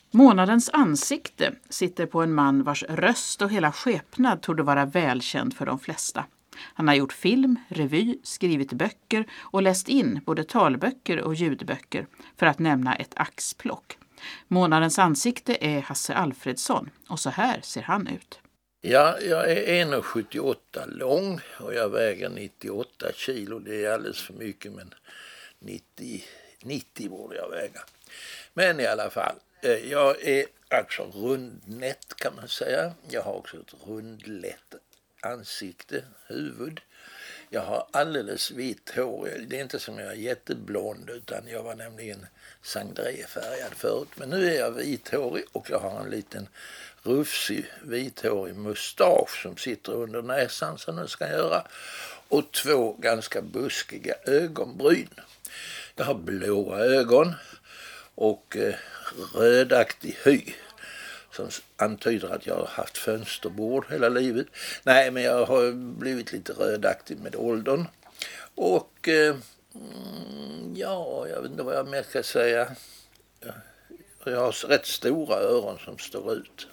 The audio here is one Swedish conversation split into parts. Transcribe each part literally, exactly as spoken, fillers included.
Månadens ansikte sitter på en man vars röst och hela skepnad torde vara välkänd för de flesta. Han har gjort film, revy, skrivit böcker och läst in både talböcker och ljudböcker, för att nämna ett axplock. Månadens ansikte är Hasse Alfredson, och så här ser han ut. Ja, jag är en komma sjuttioåtta lång och jag väger nittioåtta kilo. Det är alldeles för mycket, men nittio, nittio borde jag väga. Men i alla fall, jag är alltså rundnätt kan man säga. Jag har också ett rundlätt ansikte, huvud. Jag har alldeles vitt hår. Det är inte som jag är jätteblond, utan jag var nämligen sangréfärgad förut. Men nu är jag vithårig och jag har en liten rufsig vithårig mustasch som sitter under näsan, som den ska göra. Och två ganska buskiga ögonbryn. Jag har blåa ögon och eh, rödaktig hy, som antyder att jag har haft fönsterbord hela livet. Nej, men jag har blivit lite rödaktig med åldern. Och eh, ja, jag vet inte vad jag mer ska säga. Jag har rätt stora öron som står ut.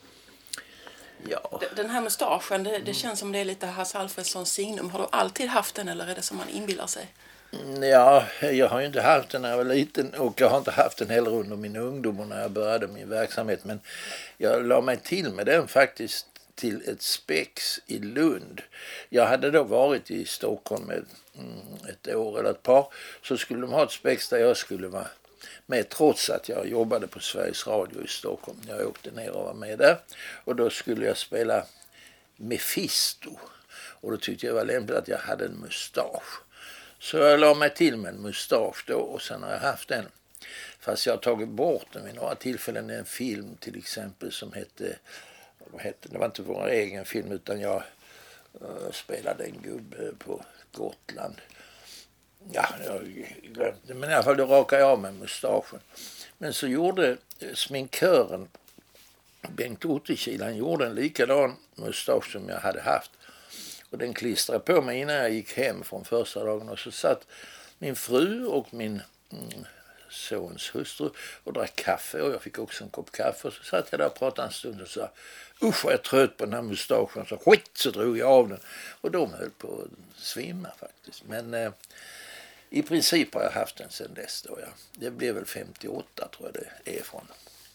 Ja. Den här mustaschen, det, det känns som det är lite Hasse Alfredsons signum. Har du alltid haft den, eller är det som man inbillar sig? Ja, jag har ju inte haft den när jag var liten, och jag har inte haft den heller under min ungdom och när jag började min verksamhet. Men jag la mig till med den faktiskt till ett spex i Lund. Jag hade då varit i Stockholm med ett år eller ett par, så skulle de ha ett spex där jag skulle vara med, trots att jag jobbade på Sveriges Radio i Stockholm. Jag åkte ner och var med där, och då skulle jag spela Mephisto, och då tyckte jag var lämpligt att jag hade en mustasch. Så jag la mig till med en mustasch då, och sen har jag haft den. Fast jag har tagit bort den vid några tillfällen. En film till exempel som hette, vad hette det var inte vår egen film, utan jag uh, spelade en gubbe på Gotland. Ja, jag glömde, men i alla fall då rakade jag av med mustaschen. Men så gjorde sminkören Bengt Ottekil, han gjorde en likadan mustasch som jag hade haft. Och den klistrade på mig innan jag gick hem från första dagen, och så satt min fru och min mm, sons hustru och drack kaffe, och jag fick också en kopp kaffe, och så satt jag där och pratade en stund och sa: usch, jag är trött på den här mustaschen, så skit, så drog jag av den, och de höll på att svimma faktiskt. Men eh, i princip har jag haft den sedan dess då, ja. Det blev väl femtioåtta tror jag det är från.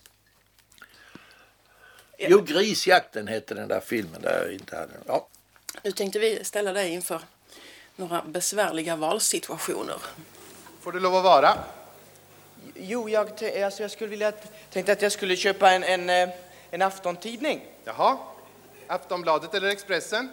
Jo, Grisjakten hette den där filmen där jag inte hade den. Ja. Nu tänkte vi ställa dig inför några besvärliga valsituationer. Får du lov att vara? Jo, jag, t- alltså jag skulle vilja, tänkte att jag skulle köpa en, en, eh, en aftontidning. Jaha. Aftonbladet eller Expressen?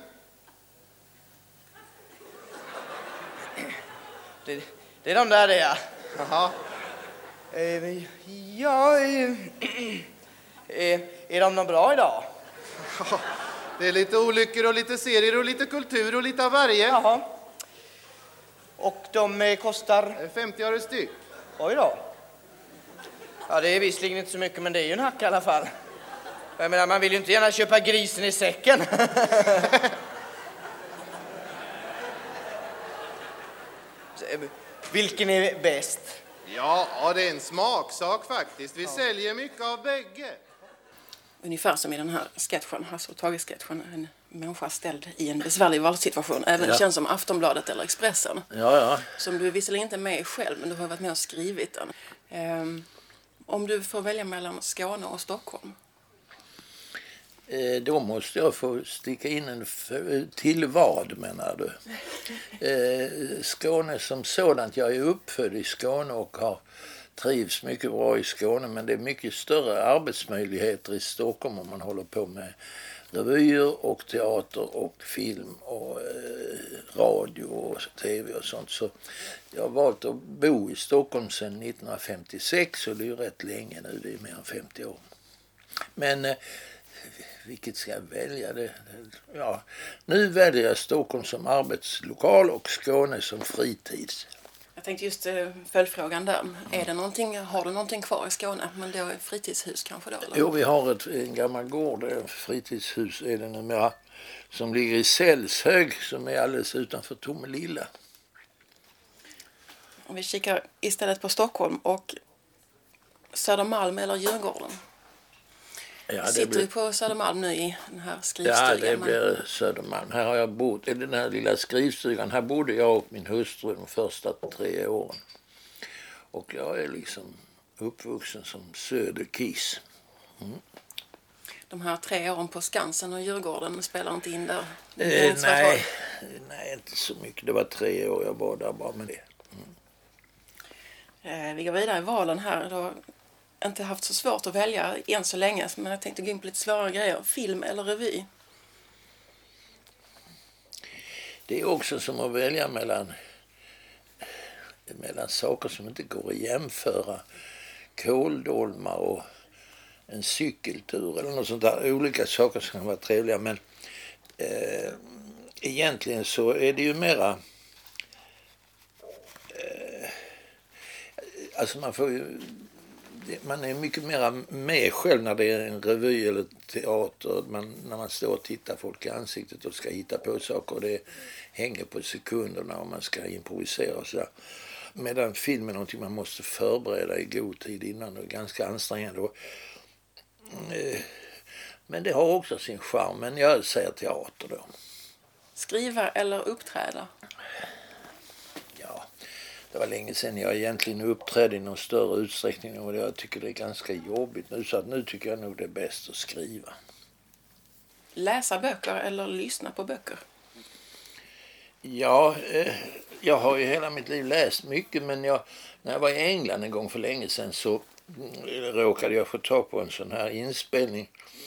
Det, det är de där, det, ja. Jaha. Eh, ja, eh, eh, är de någon bra idag? Det är lite olyckor och lite serier och lite kultur och lite av varje. Jaha. Och de eh, kostar? femtio öre styck. Oj då. Ja, det är visserligen inte så mycket, men det är ju en hack i alla fall. Jag menar, man vill ju inte gärna köpa grisen i säcken. Vilken är bäst? Ja, det är en smaksak faktiskt. Vi ja. säljer mycket av bägge. Ungefär som i den här sketchen, Hasse och Tage-sketchen. En människa ställd i en besvärlig valsituation. Även ja. känns som Aftonbladet eller Expressen. Ja, ja. Som du visserligen inte är med själv, men du har varit med och skrivit den. Um, om du får välja mellan Skåne och Stockholm? Eh, då måste jag få sticka in en f- till vad, menar du? Eh, Skåne som sådant. Jag är uppfödd i Skåne och har trivs mycket bra i Skåne, men det är mycket större arbetsmöjligheter i Stockholm om man håller på med revyer och teater och film och eh, radio och tv och sånt. Så jag har valt att bo i Stockholm sedan nittonhundrafemtiosex, och det är ju rätt länge nu, det är mer än femtio år. Men eh, vilket ska jag välja? Det, ja, nu väljer jag Stockholm som arbetslokal och Skåne som fritids. Jag tänkte just eh, följdfrågan där. Är det någonting, har du någonting kvar i Skåne? Men då är fritidshus kanske då? Eller? Jo, vi har ett, en gammal gård, ett fritidshus är det numera, som ligger i Sällshög, som är alldeles utanför Tomelilla. Om vi kikar istället på Stockholm, och Södermalm eller Djurgården? Ja, Sitter blir... du på Södermalm nu i den här skrivstugan? Ja, det blir Södermalm. Här har jag bott, i den här lilla skrivstugan. Här bodde jag och min hustru de första tre åren. Och jag är liksom uppvuxen som söderkis. Mm. De här tre åren på Skansen och Djurgården spelar inte in där? Eh, nej, nej, inte så mycket. Det var tre år jag var där bara med det. Mm. Eh, vi går vidare i valen här. Du har inte haft så svårt att välja än så länge, men jag tänkte gå in på lite svåra grejer. Film eller revy? Det är också som att välja mellan, mellan saker som inte går att jämföra. Kåldolmar och en cykeltur eller något sånt där. Olika saker som kan vara trevliga, men eh, egentligen så är det ju mera eh, alltså man får ju man är mycket mera med själv när det är en revy eller teater, man, när man står och tittar folk i ansiktet och ska hitta på saker och det hänger på sekunderna och man ska improvisera och sådär. Medan film är någonting man måste förbereda i god tid innan och är ganska ansträngande. Och, eh, men det har också sin charm, men jag säger teater då. Skriva eller uppträda? Ja, det var länge sedan jag egentligen uppträdde i någon större utsträckning och jag tycker det är ganska jobbigt nu, så att nu tycker jag nog det är bäst att skriva. Läsa böcker eller lyssna på böcker? Ja, eh, jag har ju hela mitt liv läst mycket, men jag, när jag var i England en gång för länge sedan så råkade jag få tag på en sån här inspelning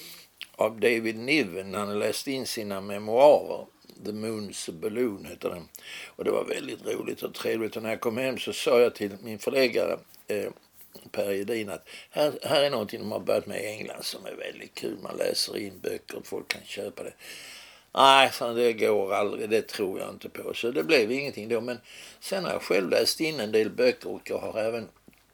av David Niven. Han har läst in sina memoarer. The Moon's Balloon heter den. Och det var väldigt roligt och trevligt. Och när jag kom hem så sa jag till min förläggare eh, Per Edin att här, här är någonting de har börjat med i England som är väldigt kul. Man läser in böcker och folk kan köpa det. Nej, fan, det går aldrig. Det tror jag inte på. Så det blev ingenting då. Men sen har jag själv läst in en del böcker och jag har även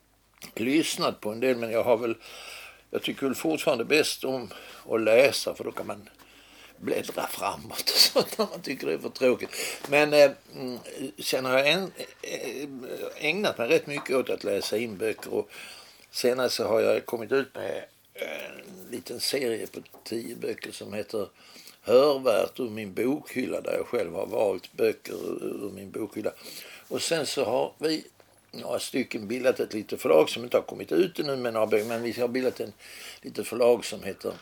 lyssnat på en del. Men jag har väl, jag tycker väl fortfarande bäst om att läsa, för då kan man bläddra framåt och sånt när man tycker det är för tråkigt. Men eh, sen har jag en, eh, ägnat mig rätt mycket åt att läsa in böcker och senast så har jag kommit ut med en liten serie på tio böcker som heter Hörvärt ur min bokhylla, där jag själv har valt böcker ur min bokhylla. Och sen så har vi några stycken bildat ett litet förlag som inte har kommit ut ännu med några böcker, men vi har bildat en litet förlag som heter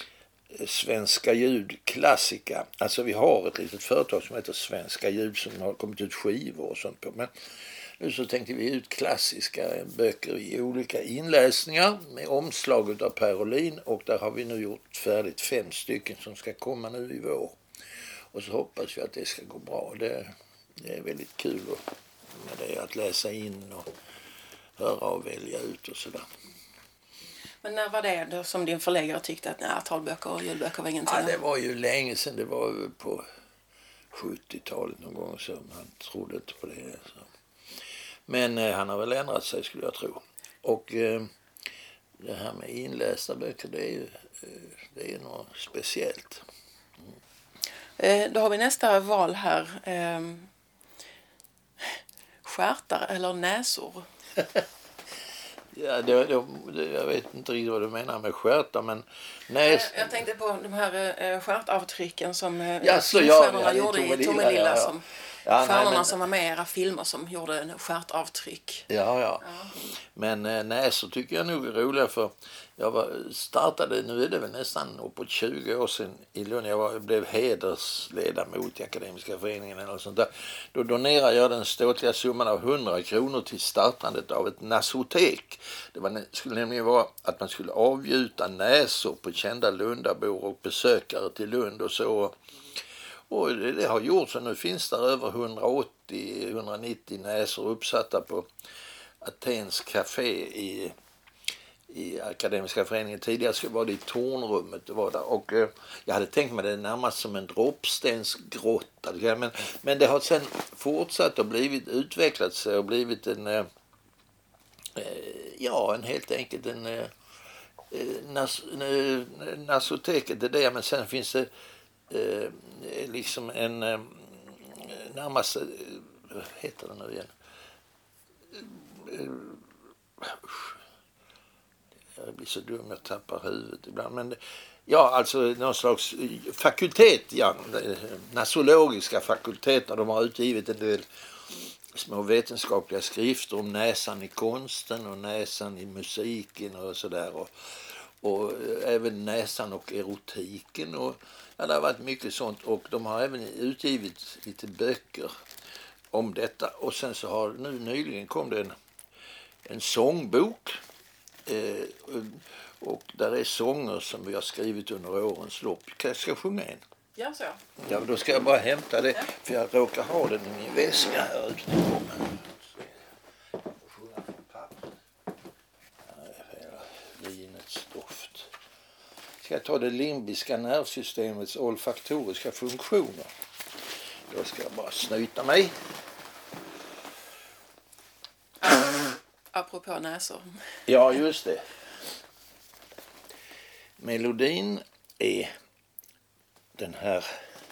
Svenska Ljud Klassika. Alltså vi har ett litet företag som heter Svenska Ljud som har kommit ut skivor och sånt på. Men nu så tänkte vi ut klassiska böcker i olika inläsningar med omslag av Per Olin, och där har vi nu gjort färdigt fem stycken som ska komma nu i vår. Och så hoppas vi att det ska gå bra. Det, det är väldigt kul med det, att läsa in och höra och välja ut och sådär. Men när var det då som din förläggare tyckte att nej, talböcker och ljudböcker var ingenting? Ja, det var ju länge sedan. Det var på sjuttiotalet någon gång, så han trodde inte på det. Så. Men eh, han har väl ändrat sig, skulle jag tro. Och eh, det här med inlästa böcker, det är ju eh, det är något speciellt. Mm. Eh, då har vi nästa val här. Eh, skärtar eller näsor? Ja, det, det, det, jag vet inte riktigt vad du menar med skärta, men näs... Jag tänkte på de här eh, skärtavtrycken som eh, ja, så, ja, ja, gjorde i Tomelilla, ja, ja. Som ja, stjärnorna nej, men... som var med i era filmer som gjorde en skärtavtryck. Ja, ja. ja. Men eh, näsor tycker jag nog är roliga, för jag var, startade, nu är det väl nästan uppåt tjugo år sedan i Lund. Jag var, blev hedersledamot i Akademiska föreningen eller sånt där. Då donerade jag den ståtliga summan av hundra kronor till startandet av ett nasotek. Det var, skulle nämligen vara att man skulle avgjuta näsor på kända Lundabor och besökare till Lund och så. Och det, det har gjorts, och nu finns det över hundraåttio till hundranittio näsor uppsatta på Atens café i, i Akademiska föreningen. Tidigare var det i tornrummet. Det var där. Och eh, jag hade tänkt mig det närmast som en droppstensgrotta. Men, men det har sen fortsatt och blivit utvecklat sig och blivit en, eh, ja, en helt enkelt en eh, nas, eh, nasoteket, det där. Men sen finns det eh, liksom en eh, närmast, eh, vad heter det nu igen? blir så dum jag tappar huvudet ibland. Men ja, alltså någon slags fakultet, ja, nasologiska fakulteter, de har utgivit en del små vetenskapliga skrifter om näsan i konsten och näsan i musiken och sådär. Och, och även näsan och erotiken. Och, ja, det har varit mycket sånt. Och de har även utgivit lite böcker om detta. Och sen så har nu nyligen kom det en, en sångbok. Eh, och där är sånger som vi har skrivit under årens lopp. Jag ska sjunga en. Ja, så. Ja, då ska jag bara hämta det, för jag råkar ha den i min väska här ute. Sjunga från pappret. Vinets doft. Ska jag ta det limbiska nervsystemets olfaktoriska funktioner. Då ska jag bara snyta mig. Apropå näsor. Ja, just det. Melodin är den här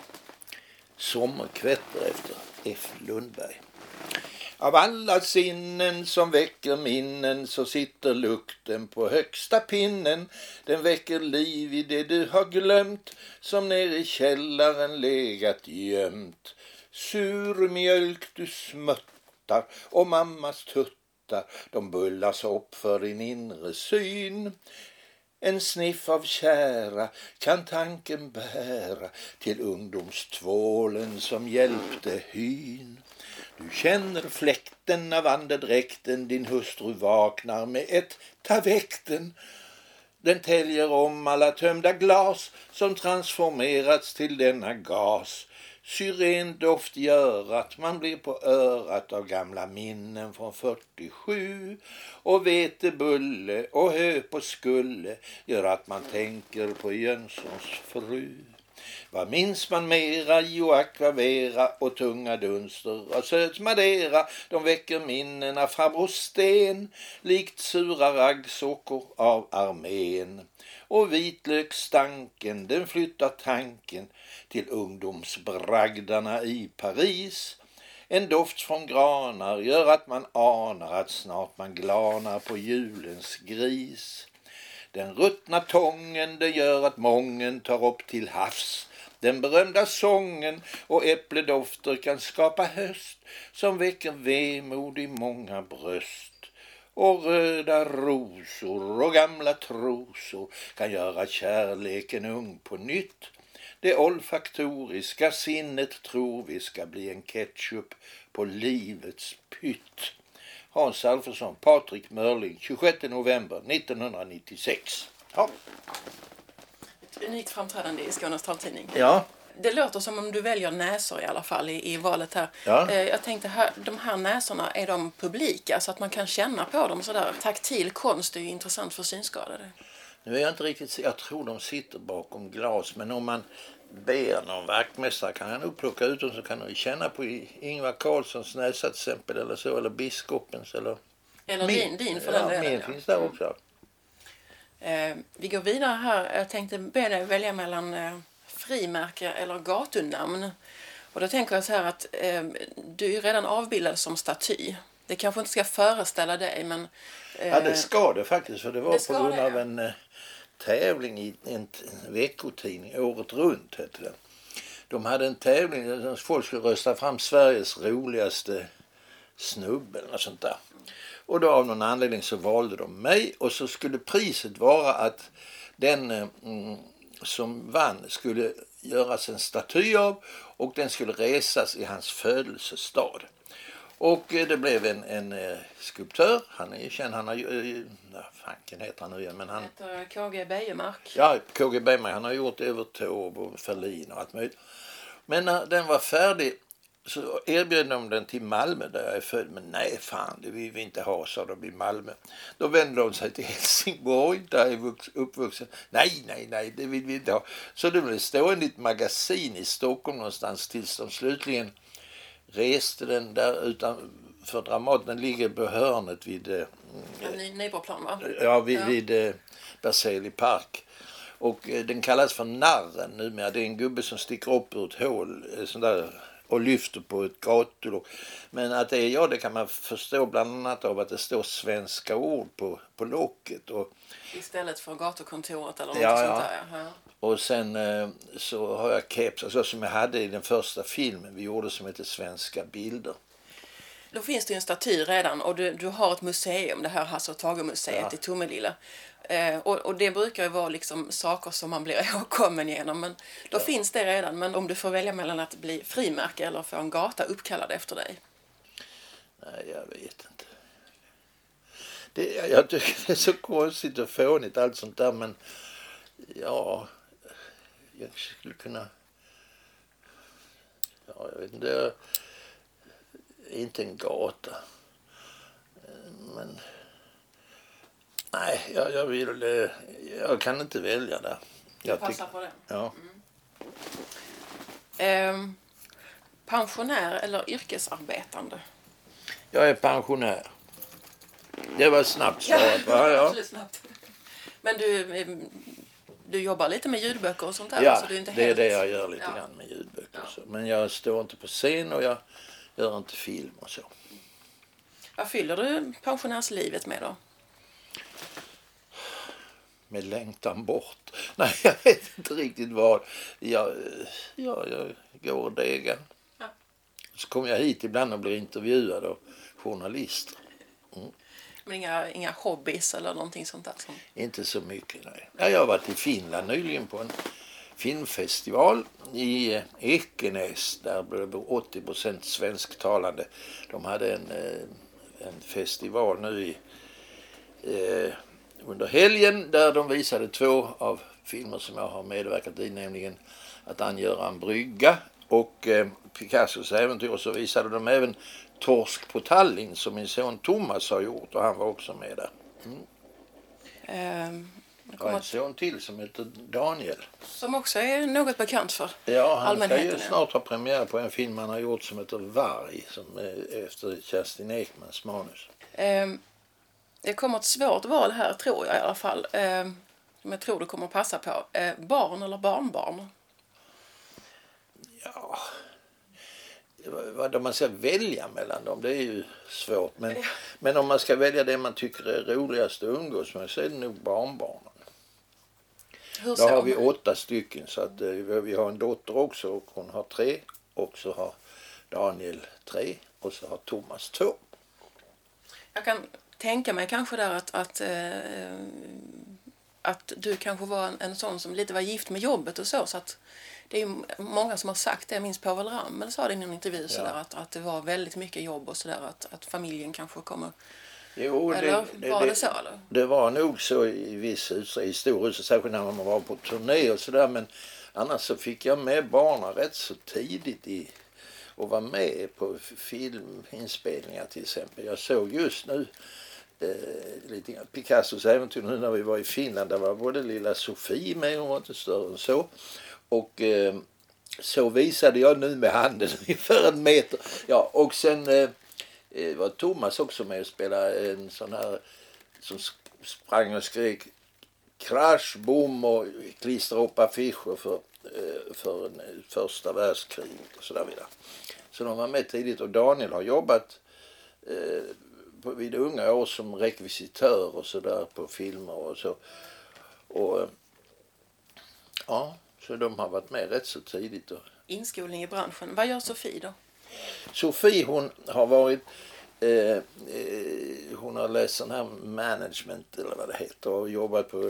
Sommarkvätter efter F. Lundberg. Av alla sinnen som väcker minnen så sitter lukten på högsta pinnen. Den väcker liv i det du har glömt, som ner i källaren legat gömt. Sur mjölk du smuttar och mammas tuttar, de bullas upp för din inre syn. En sniff av kära kan tanken bära till ungdomstvålen som hjälpte hyn. Du känner fläkten av andedräkten, din hustru vaknar med ett taväkten. Den täljer om alla tömda glas som transformerats till denna gas. Syrendoft gör att man blir på örat av gamla minnen från fyrtiosju. Och vetebulle och hö på skulle gör att man tänker på Jönssons fru. Vad minns man mera? Jo, akvavera och tunga dunster och söt madeira. De väcker minnen av farbror Sten, likt sura raggsockor av armén. Och vitlöksstanken, den flyttar tanken till ungdomsbragdarna i Paris. En doft från granar gör att man anar att snart man glanar på julens gris. Den ruttna tången, det gör att mången tar upp till havs den berömda sången, och äppledofter kan skapa höst som väcker vemod i många bröst. Och röda rosor och gamla trosor kan göra kärleken ung på nytt. Det olfaktoriska sinnet tror vi ska bli en ketchup på livets pytt. Hans Alfredsson, Patrik Mörling, tjugosjätte november nittonhundranittiosex. Ja. Ett unikt framträdande i Skånes taltidning. Ja. Det låter som om du väljer näsor i alla fall i, i valet här. Ja. Eh, jag tänkte, här, de här näsorna, är de publika så att man kan känna på dem sådär? Taktil konst är ju intressant för synskadade. Nu är jag inte riktigt, jag tror de sitter bakom glas, men om man ber någon vaktmästare kan han nog plocka ut dem, så kan de känna på Ingvar Carlssons näsa till exempel, eller så, eller biskopens, eller... Eller min, din, din för ja, den delen. Min ja. Finns där också. Eh, vi går vidare här. Jag tänkte be dig välja mellan eh, frimärke eller gatunamn. Och då tänker jag så här att eh, du är redan avbildad som staty. Det kanske inte ska föreställa dig, men... Eh, ja, det ska det faktiskt, för det var det på grund det, av ja. en eh, tävling i en t- veckotidning, Året runt hette det. De hade en tävling där folk skulle rösta fram Sveriges roligaste snubbe eller något sånt där. Och då av någon anledning så valde de mig, och så skulle priset vara att den mm, som vann skulle göras en staty av, och den skulle resas i hans födelsestad. Och eh, det blev en, en eh, skulptör, han är ju känd, han har ju, eh, nej, fanken heter han nu igen, men han... heter K G Bejemark. Ja, K G Bejemark, han har gjort över Taube och Ferlin och allt möjligt. Men när den var färdig så erbjöd de den till Malmö där jag är född. Men nej fan, det vill vi inte ha, sa de i Malmö. Då vände de sig till Helsingborg där jag är uppvuxen. Nej, nej, nej, det vill vi inte ha. Så det blev stående i ett magasin i Stockholm någonstans tills de slutligen reste den där utanför Dramaten. Den ligger på hörnet vid... Eh, Ja, Nybroplan, va? Ja, vid, ja. vid eh, Berzelii park. Och eh, den kallas för Narren numera. Det är en gubbe som sticker upp ur ett hål, eh, sån där och lyfter på ett gatulok. Men att det är jag, det kan man förstå bland annat av att det står svenska ord på, på locket. Och, istället för gatukontoret eller något ja, sånt ja. där. Ja. Och sen eh, så har jag keps, alltså, som jag hade i den första filmen vi gjorde som heter Svenska bilder. Då finns det ju en staty redan och du, du har ett museum, det här Hasse och Tage-museet Ja. i Tomelilla. Eh, och, och det brukar ju vara liksom saker som man blir ihågkommen genom, men då Ja. finns det redan. Men om du får välja mellan att bli frimärke eller få en gata uppkallad efter dig? Nej, jag vet inte. Det, jag tycker det är så konstigt och fånigt allt sånt där, men ja, jag skulle kunna, ja, jag vet inte, det är inte en gata, men nej, jag, jag vill, jag kan inte välja där. Jag Passa tycker, på det. ja. Eh, pensionär eller yrkesarbetande? Jag är pensionär. Det var snabbt svarat, va? Ja. Absolut snabbt. Men du, eh, du jobbar lite med ljudböcker och sånt där? Ja, så du är inte det är helt... det jag gör lite Ja. grann med ljudböcker. Ja. Så. Men jag står inte på scen och jag gör inte film och så. Vad fyller du pensionärslivet med då? Med längtan bort. Nej, jag vet inte riktigt vad. Jag, ja, jag går och degar. Ja. Så kommer jag hit ibland och blir intervjuad av journalister. Mm. Men inga, inga hobbies eller någonting sånt där? Som... Inte så mycket, nej. Ja, jag har varit i Finland nyligen på en filmfestival i eh, Ekenäs. Där blev det åttio procent svensktalande. De hade en, eh, en festival nu i, eh, under helgen där de visade två av filmer som jag har medverkat i, nämligen Att angöra en brygga och eh, Picassos äventyr. Och så visade de även Torsk på Tallinn som min son Thomas har gjort och han var också med där. Mm. Ehm, Jag har kommer en att, son till som heter Daniel. som också är något bekant för Ja, han ska allmänheten. ju ja. snart ha premiär på en film han har gjort som heter Varg, som är efter Kerstin Ekmans manus. Ehm, det kommer ett svårt val här, tror jag i alla fall. Ehm, som jag tror du kommer att passa på. Ehm, barn eller barnbarn? Ja, vad man ska välja mellan dem, det är ju svårt. Men, Ja. men om man ska välja det man tycker är roligast att umgås med så är det nog barnbarnen. Hur Då så? har vi åtta stycken, så att eh, vi har en dotter också och hon har tre. Och så har Daniel tre och så har Thomas två. Jag kan tänka mig kanske där att, att, eh, att du kanske var en, en sån som lite var gift med jobbet och så. Så att det är ju många som har sagt det. Jag minns Povel Ramel sa det i någon intervju så Ja. där, att, att det var väldigt mycket jobb och sådär. Att, att familjen kanske kommer... Jo, Eller var det så? Eller? Det var nog så i viss utsträckning, i stor utsträckning, särskilt när man var på turné och sådär. Men annars så fick jag med barnen rätt så tidigt i och var med på filminspelningar till exempel. Jag såg just nu eh, lite grann Picassos äventyr nu när vi var i Finland. Där var både lilla Sofie med, hon var inte större än så. Och eh, så visade jag nu med handen ungefär en meter. Ja, och sen eh, var Thomas också med och spelade en sån här som sprang och skrek krasch, bom och klistrade upp affischer för, för en, första världskriget och så där vidare. Så de var med tidigt och Daniel har jobbat eh, på, vid unga år som rekvisitör och så där på filmer och så. Och ja, så de har varit med rätt så tidigt. Och Inskolning i branschen. Vad gör Sofie då? Sofie, hon har varit eh, eh, hon har läst sån här management eller vad det heter och jobbat på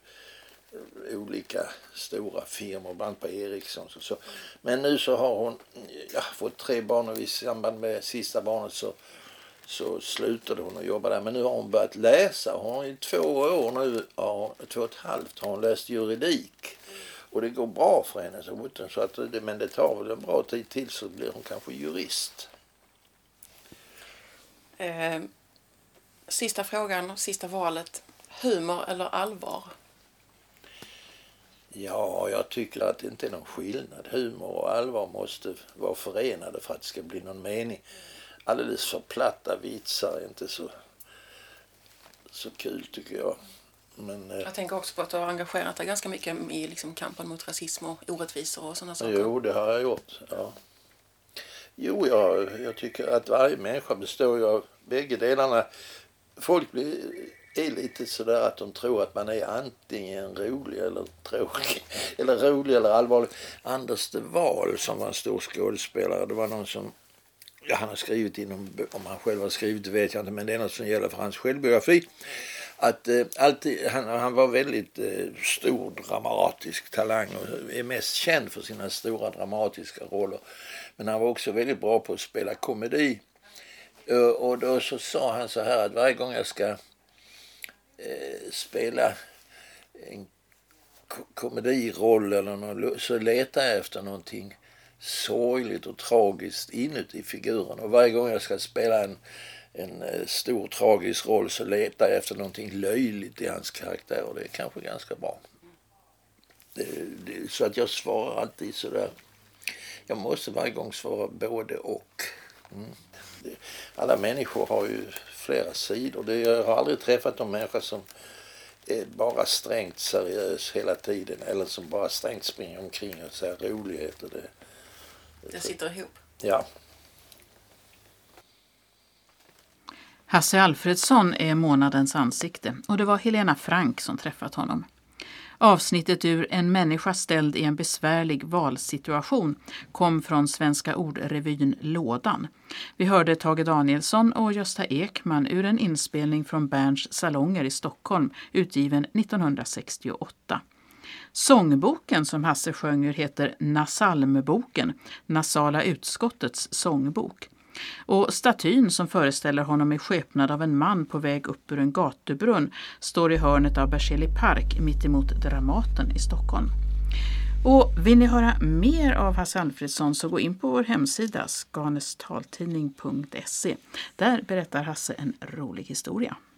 eh, olika stora firmor, bland på Ericsson och så. Men nu så har hon ja, fått tre barn och i samband med sista barnet så, så slutade hon att jobba där. Men nu har hon börjat läsa. Hon har i två år nu, ja, två och ett halvt har hon läst juridik. Och det går bra för henne så, så att det, men det tar väl en bra tid till så blir hon kanske jurist. Eh, sista frågan, sista valet. Humor eller allvar? Ja, jag tycker att det inte är någon skillnad. Humor och allvar måste vara förenade för att det ska bli någon mening. Alldeles för platta vitsar är inte så, så kul tycker jag. Men, eh, Jag tänker också på att du har engagerat dig ganska mycket i liksom kampen mot rasism och orättvisor och sådana saker. jo, det har jag gjort. Ja. Jo, jag, jag tycker att varje människa består ju av bägge delarna. Folk blir, är lite sådär att de tror att man är antingen rolig eller tråkig. Eller rolig eller allvarlig. Anders de Waal som var en stor skådespelare, det var någon som, ja, han har skrivit inom, om han själv har skrivit det vet jag inte, men det är något som gäller för hans självbiografi. Att eh, alltid, han, han var väldigt eh, stor dramatisk talang och är mest känd för sina stora dramatiska roller. Men han var också väldigt bra på att spela komedi. Uh, och då så sa han så här att varje gång jag ska eh, spela en ko- komediroll eller något, så letar jag efter någonting sorgligt och tragiskt inuti figuren. Och varje gång jag ska spela en en stor tragisk roll så letar jag efter någonting löjligt i hans karaktär och det är kanske ganska bra. Det, det, så att jag svarar alltid sådär. Jag måste varje gång svara både och. Mm. Det, alla människor har ju flera sidor. Det, jag har aldrig träffat en människa som är bara strängt seriös hela tiden eller som bara strängt springer omkring och säger roligheter. Det, Det, det sitter ihop. Ja. Hasse Alfredson är månadens ansikte och det var Helena Frank som träffat honom. Avsnittet ur En människa ställd i en besvärlig valsituation kom från Svenska ordrevyn Lådan. Vi hörde Tage Danielsson och Gösta Ekman ur en inspelning från Berns salonger i Stockholm utgiven nittonhundrasextioåtta. Sångboken som Hasse sjöng ur heter Nasalmboken, Nasala utskottets sångbok. Och statyn som föreställer honom i skepnad av en man på väg upp ur en gatubrunn står i hörnet av Berzelii park mitt emot Dramaten i Stockholm. Och vill ni höra mer av Hasse Alfredson så gå in på vår hemsida skanestaltidning punkt se. Där berättar Hasse en rolig historia.